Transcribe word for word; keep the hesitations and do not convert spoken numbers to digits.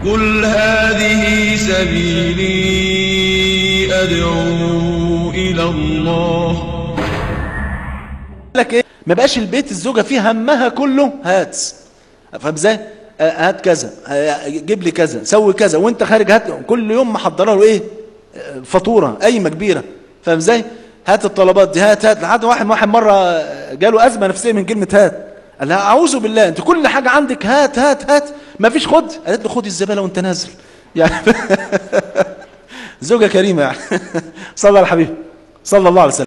قل هذه سبيلي أدعو إلى الله. لك ايه؟ ما بقاش البيت الزوجة فيه همها كله هات، فاهم ازاي؟ هات كذا، جيب لي كذا، سوي كذا، وانت خارج هات كل يوم محضره له ايه؟ فاتوره قايمه كبيره، فاهم ازاي؟ هات الطلبات دي، هات هات لحد واحد واحد مره جاله ازمه نفسيه من كلمه هات، قال لها اعوذ بالله انت كل حاجه عندك هات هات هات، ما فيش خد، قالت له خد الزباله وانت نازل يعني. زوجه كريمه يعني. صلى على الحبيب صلى الله عليه وسلم.